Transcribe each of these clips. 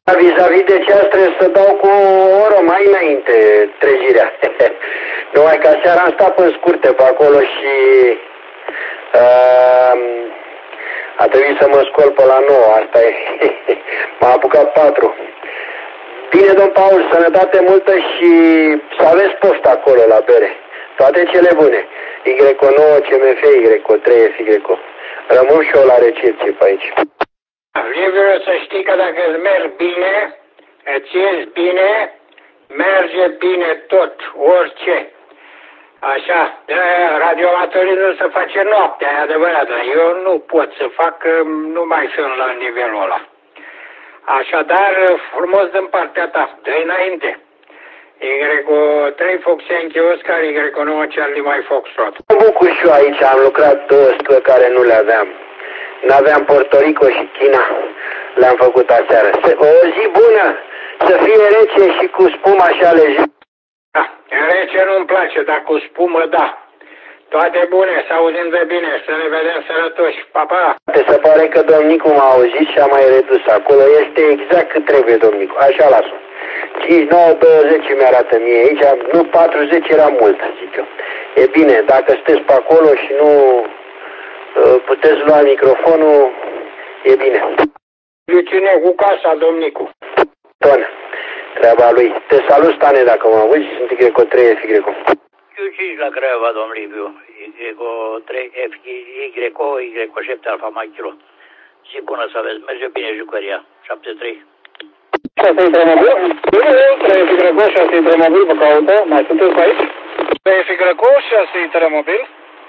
Vis-a-vis de ce trebuie să dau cu o oră mai înainte trezirea. Numai ca seara am stat în scurte pe acolo și a trebuit să mă scol pe la 9, asta e. M-a apucat 4. Bine, domn Paul, sănătate multă și să aveți post acolo la bere. Toate cele bune. Y9, CMF, Y3, FY. Rămân și eu la recepție pe aici. Liviu, să știi că dacă îți merg bine, îți ies bine, merge bine tot, orice. Așa, radioamatorii nu se face noaptea, e adevărat, dar eu nu pot să fac, că nu mai sunt la nivelul ăla. Așadar, frumos din partea ta, dă-i înainte. Y3 Foxenchi Oscar, Y9 Charlie Mike Foxtrot. Mă bucur și eu aici, am lucrat 2 pe care nu le aveam. N-aveam Puerto Rico și China, le-am făcut aseară. O zi bună, să fie rece și cu spumă așa lejer. Da, rece nu-mi place, dar cu spumă da. Toate bune, să auzim de bine, să ne vedem sănătoși. Pa, pa! Se pare că domnicul m-a auzit și a mai redus acolo. Este exact cât trebuie, domnicul. Așa lasă. 5, 9, 20 mi-arată mie aici. Nu, 40 era mult, zic eu. E bine, dacă sunteți pe acolo și nu puteți lua microfonul, e bine. Eu ține cu casa, domnicul. Ton, treaba lui. Te salut, Stane, dacă mă auzi. Sunt Y3, FY. Q5 la Craiova, domn Liviu, Y3, Y7 Alfa Mike Kilo. Zi bună să aveți, merge bine jucăria, 73. 6 mobil, 3 6 mobil, vă caută, mai sunteți pe aici? 3 6 mobil.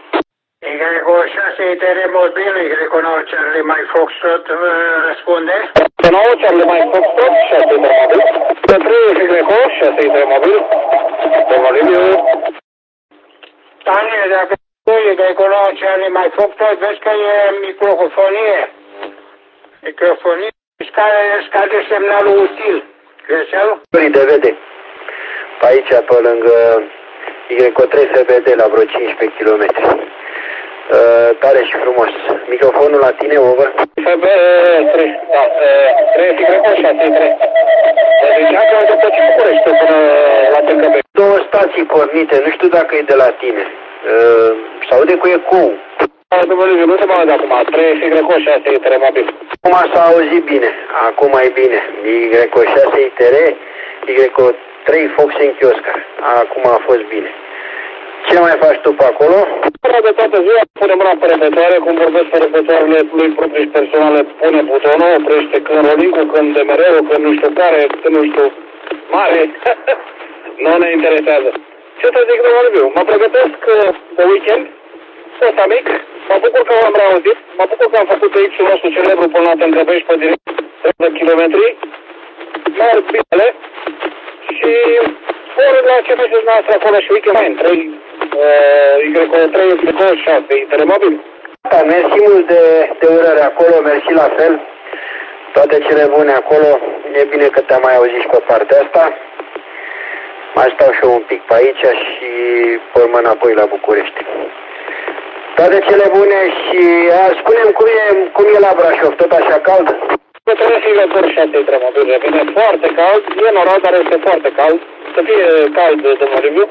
Y6 mobil, Y9 Charlie Mike Foxtrot răspunde. Y9 Charlie Mike Foxtrot, 6 mobil. 3 6 mobil, domnul Liviu. Tane, dacă Y9 Charlie Mike Foxtrot, vezi că e microfonie. Microfonie. Scade semnalul util. Greșeală? De vede. Pe aici, pe lângă Y3 se vede la vreo 15 km. Tare și frumos. Microfonul la tine, over? FB3, da, 3 Y6, 3. Deci, că după ce București până la TKB. 2 stații pornite, nu știu dacă e de la tine. Sau de cu ecou. Domnul Liviu, nu se mai aude acum, 3 Y6 ITR mobil. Acum s-a auzit bine, acum e bine. Y6 ITR, Y3 Foxenchi Oscar. Acum a fost bine. Ce mai faci tu pe acolo? De toată ziua punem mâna pe repetoare, cum vorbesc pe repetoarele lui proprii și personale, pune butonul, oprește când rolling-ul, când DMR-ul, când nu știu care, când nu știu mare. Nu ne interesează. Ce să zic, domnul Liviu, mă pregătesc de weekend, ăsta mic, mă bucur că am reauzit, mă bucur că am făcut X-ul nostru celebru până la Tâncăpești pe direct, 30 km, merg bine și ori la ce faceți noastră acolo și weekend mai 3 Y6, ITR mobil. Da, mersi mult de urări acolo, mersi la fel. Toate cele bune acolo, e bine că te-am mai auzit și pe partea asta. Mai stau și eu un pic pe aici și pe urmă înapoi la București. Toate cele bune și spune-mi cum e la Brașov, tot așa cald? Pe 3 Y6 ITR mobil, vine foarte cald, e normal, dar este foarte cald. Să fie cald, domnul Liviu.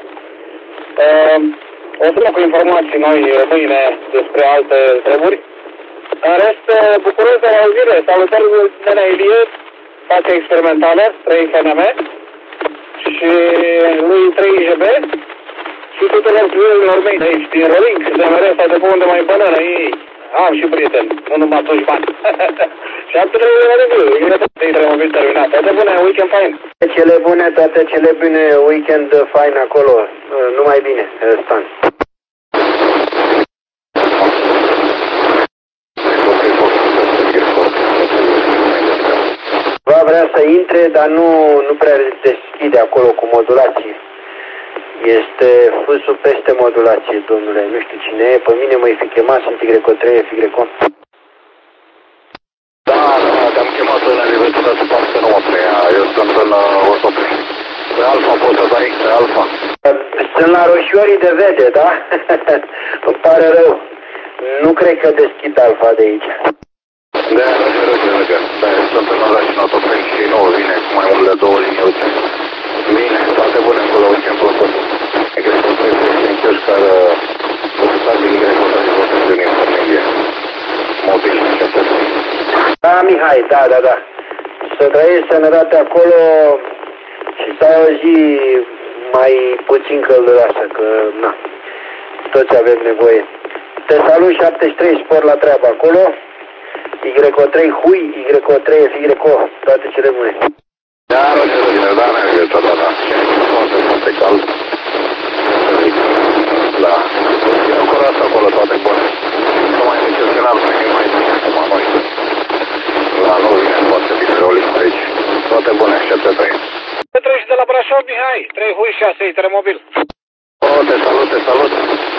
O să cu informații noi mâine despre alte treburi. În rest, bucuros de auzire. Salutări de Ilie, față experimentală, 3 FNM și lui 3GB și tuturor prietenilor mei de aici, din Rolink, de mereu sau de pe unde mai bănără ei. Am și prieteni, nu numai toți bani. Și am trei la review, e mobil terminat. Toate bune, weekend fain. Cele bune, toate cele bune, weekend fain acolo. Numai bine, Stan. Va vrea să intre, dar nu prea deschide acolo cu modulații. Este fâsul peste modulație, domnule. Nu știu cine e, pe mine mă-i fi chemat, sunt Y3, FY. Da, te-am chemat la nivelul de spață, nu mă prea, eu sunt în ortoped. Pe Alfa poți să dai, pe Alfa. Sunt la roșiorii de vede, da? Îmi pare rău. Nu cred că deschid Alfa de aici. Da, sunt în oraș în ortoped și nu vin Mihai, da. Să trăiești sănătate acolo și să ai o zi mai puțin călduroasă, că na, toți avem nevoie. Te salut 73 Sport la treabă acolo, YO3 Hui, YO3 FYO, toate cele bune. Da, Roger, da, foarte cald. Da, e acolo asta, acolo, toate bune. Nu mai excepțional, mai bine acum noi. Da, nu vine foarte bine, Rolling aici. Toate bune, 73. Te treci de la Brașov, Mihai, 3 Hui 6, Iteremobil. Te salut.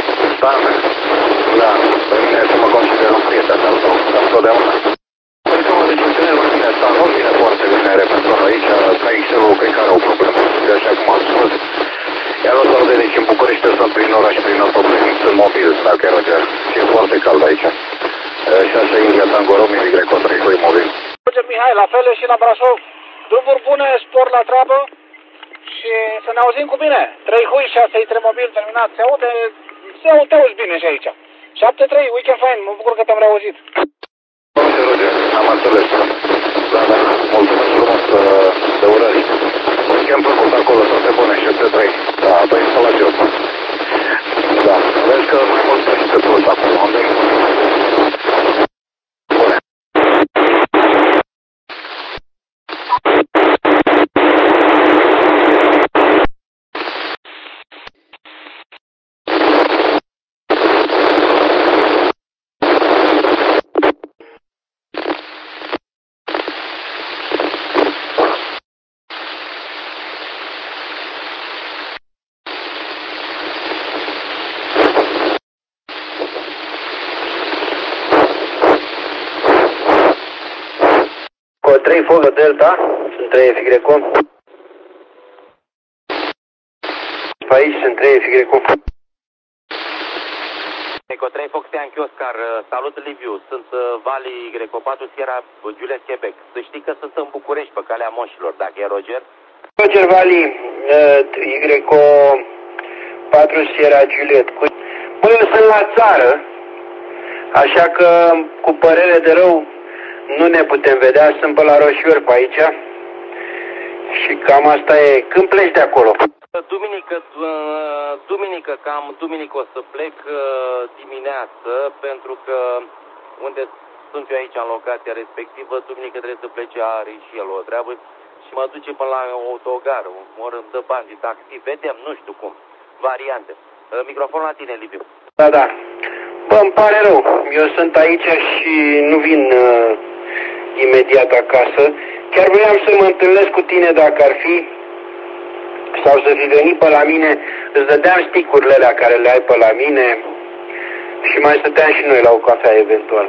Da, pe mine să mă consider un prieten al tău, întotdeauna. Păi că mă decepționez mai bine asta, nu vine foarte bine reflector aici, KXL-ul cred că are o problemă, de așa cum am spus. Iar nu s-au de nici în București, sunt prin oraș, prin autoplănic, sunt mobil, dacă e Roger. Și e foarte cald aici. 6 India Tango Romeo, YO3 Hui mobil. Roger, Mihai, la fel și la Brașov. Drumuri bune, Sport la treabă și să ne auzim cu bine. 3 Hui 6, Iteremobil, terminat. Se auzi bine și aici. 7-3, weekend fine, mă bucur că te-am reauzit. Roger, am înțeles. Da, mulțumesc frumos de urări. I-am făcut acolo toate bune, 7-3. Da, păi să la job. Da, vezi că mai mult pe plus acum, unde e? Bune. Cu 3 Fox Delta, sunt 3 FYO. Pe aici sunt 3 FYO. Eco 3 Fox Yankee Oscar, salut Liviu, sunt Vali Y4 Sierra Juliet Quebec. Să știi că sunt în București pe calea moșilor, dacă e Roger. Roger Vali, YO4 Sierra Juliet. Bă, eu sunt la țară, așa că cu părere de rău nu ne putem vedea, sunt pe la Roșior pe aici. Și cam asta e. Când pleci de acolo? Duminică o să plec dimineață, pentru că unde sunt eu aici în locația respectivă, duminică trebuie să plece, are și el o treabă și mă duce până la autogar, ori îmi dă bani de taxi, vedem, nu știu cum, variante. Microfonul la tine, Liviu. Da. Bă, îmi pare rău, eu sunt aici și nu vin imediat acasă. Chiar vreau să mă întâlnesc cu tine dacă ar fi, sau să fi venit pe la mine, îți dădeam sticurile alea care le ai pe la mine și mai stăteam și noi la o cafea eventual.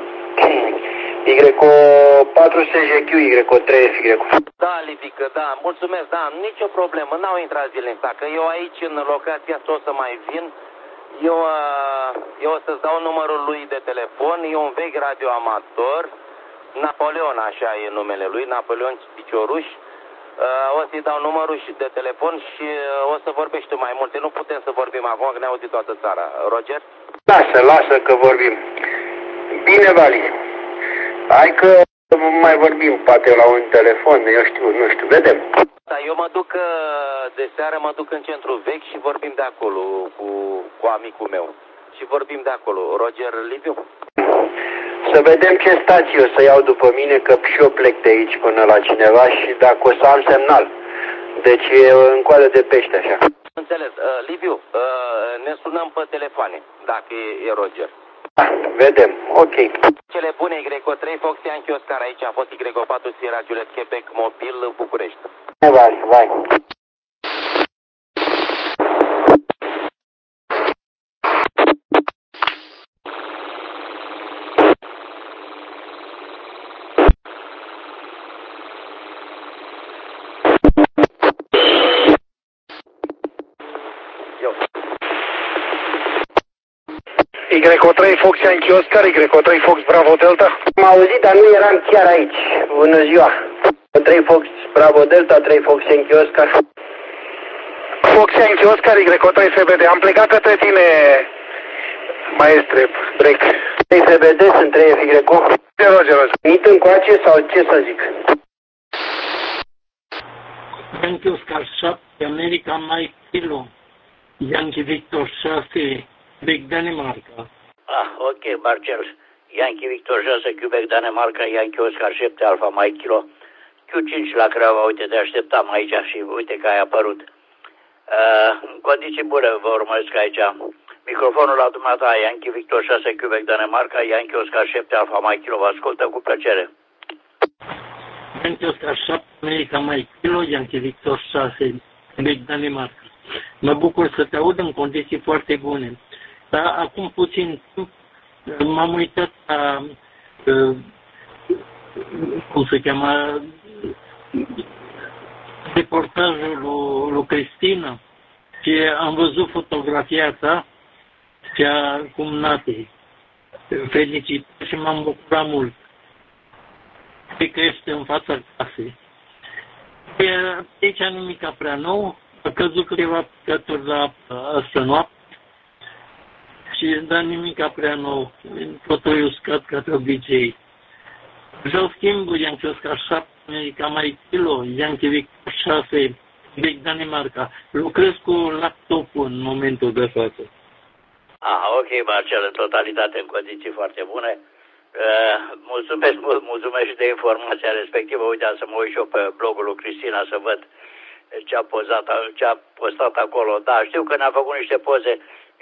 YO4 SGQ, YO3 FYO. Da, Livică, da, mulțumesc, da, nicio problemă, n-au intrat zilnic, dacă eu aici în locația asta o să mai vin, eu o să-ți dau numărul lui de telefon, e un vechi radioamator, Napoleon, așa e numele lui, Napoleon Picioruș. O să-i dau numărul și de telefon și o să vorbești tu mai multe. Nu putem să vorbim acum, că ne auzi toată țara. Roger? Lasă că vorbim. Bine, Vali. Hai că mai vorbim, poate la un telefon, eu știu, nu știu, vedem. Da, eu mă duc, de seară mă duc în centru vechi și vorbim de acolo cu amicul meu. Și vorbim de acolo. Roger, Liviu? Să vedem ce stație o să iau după mine, că și eu plec de aici până la cineva și dacă o să am semnal. Deci e în coadă de pește, așa. Înțeles. Liviu, ne sunăm pe telefoane, dacă e Roger. Da, vedem. Ok. Cele bune, YO3 Fox Yankee Oscar, aici a fost YO4 Sierra Juliet Quebec, mobil, București. Vai. YO3 Fox Yankee Oscar, YO3 Fox Bravo Delta. M-am auzit, dar nu eram chiar aici. Bună ziua. 3 Fox Bravo Delta, 3 Fox Yankee Oscar. Fox Yankee Oscar, YO3 FBD. Am plecat către tine, maestre, break. FBD, sunt 3 FY. 0. Mit încoace sau ce să zic? Yankee Oscar 7, America Mike Kilo, Yankee Victor 6, Quebec, Danemarca. Ok, Marcel. Yankee Victor 6, Quebec, Danemarca, Yankee Oscar 7, Alpha Mike Kilo. Q5 la Craiova, uite, te așteptam aici și uite că ai apărut. În condiții bune vă urmăresc aici. Microfonul la dumneata, Yankee Victor 6, Quebec, Danemarca, Yankee Oscar 7, Alpha Mike Kilo, vă ascultă cu plăcere. Yankee Oscar 7, America Mike Kilo, Yankee Victor 6, Quebec, Danemarca. Mă bucur să te aud în condiții foarte bune. Dar acum puțin timp m-am uitat la, cum se cheamă, reportajul lui Cristina și am văzut fotografia ta și a cumnatei. Felicitări și m-am bucurat mult. Cred că ești în fața casei. Aici nimica prea nou, a căzut câteva picături la astă noapte și dar nimica prea nou, totul uscat ca de obicei. Vreau schimbul Yankee Oscar 7, America Mike Kilo, Yankee Victor 6, Quebec, Danemarca. Lucrez cu laptopul în momentul de față. Ok, Marcel, în totalitate în condiții foarte bune. Mulțumesc și de informația respectivă. Uite, să mă uit și eu pe blogul lui Cristina să văd ce a postat acolo. Da, știu că ne-a făcut niște poze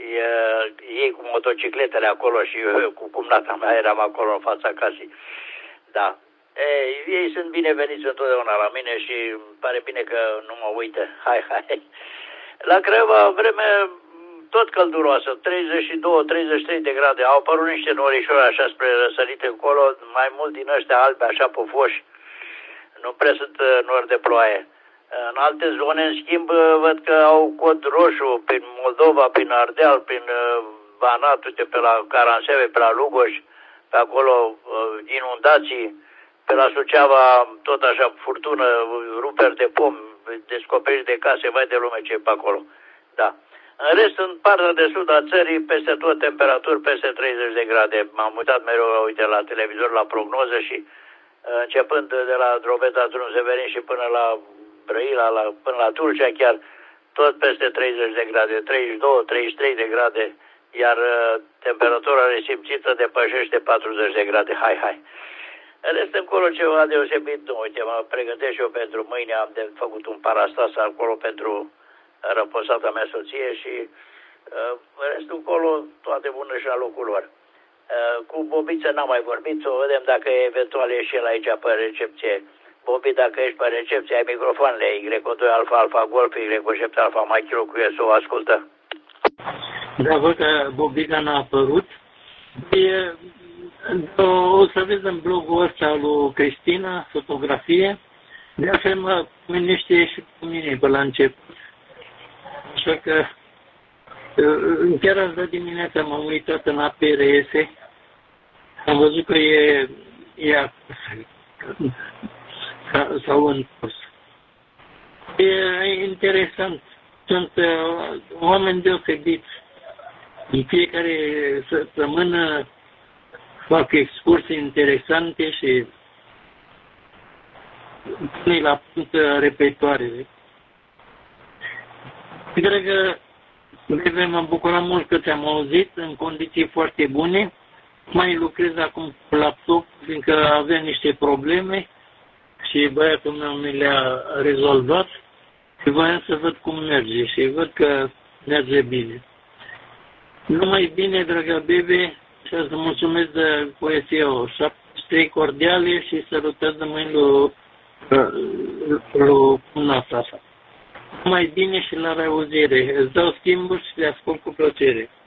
ei cu motocicletele acolo și eu cu cumnata mea eram acolo în fața casei. Da. Ei sunt bineveniți întotdeauna la mine și îmi pare bine că nu mă uită. Hai. La Craiova vreme tot călduroasă, 32-33 de grade. Au apărut niște norișori așa spre răsărit încolo, mai mult din ăștia albi, așa pufoși. Nu prea sunt nori de ploaie. În alte zone, în schimb, văd că au cod roșu prin Moldova, prin Ardeal, prin Banat, uite, pe la Caranseve, pe la Lugoș, pe acolo inundații, pe la Suceava tot așa furtună, ruperi de pom, descoperiri de case, vai de lume ce e pe acolo. Da. În rest, în partea de sud a țării, peste tot temperaturi, peste 30 de grade. M-am uitat mereu, uite, la televizor, la prognoză și începând de la Drobeta, Drum Severin și până la Brăila, până la Tulcea chiar, tot peste 30 de grade, 32-33 de grade, iar temperatura resimțită depășește 40 de grade. Hai. În rest, încolo ceva deosebit, nu, uite, mă pregătesc și eu pentru mâine, am de făcut un parastas acolo pentru răposata mea soție și restul încolo toate bune și la locul lor. Cu Bobiță n-am mai vorbit, o vedem dacă eventual e și el aici pe recepție. Bobi, dacă ești pe recepție, ai microfoanele Y2 Alfa Golf, Y7 Alfa Mike Kilo cu SO, ascultă. Da, văd că Bobica n-a apărut. O să vezi în blogul ăsta lui Cristina, fotografie. De altfel mă mânește și cu mine pe la început. Așa că chiar azi de dimineața m-am uitat în APRS. Am văzut că e acasă. S-au întors. E interesant. Sunt oameni deosebiți. În fiecare săptămână fac excursii interesante și pune la punct repetoarele. Cred că m-am bucurat mult că te-am auzit în condiții foarte bune. Mai lucrez acum cu laptop, fiindcă avea niște probleme și băiatul meu mi le-a rezolvat și voiam să văd cum merge și văd că merge bine. Numai bine, dragă bebe, și să mulțumesc de poezie-o. 73 cordiale și salutări de mâini lui cumnata sa. Numai bine și la reauzire. Îți dau schimburi și le ascult cu plăcere.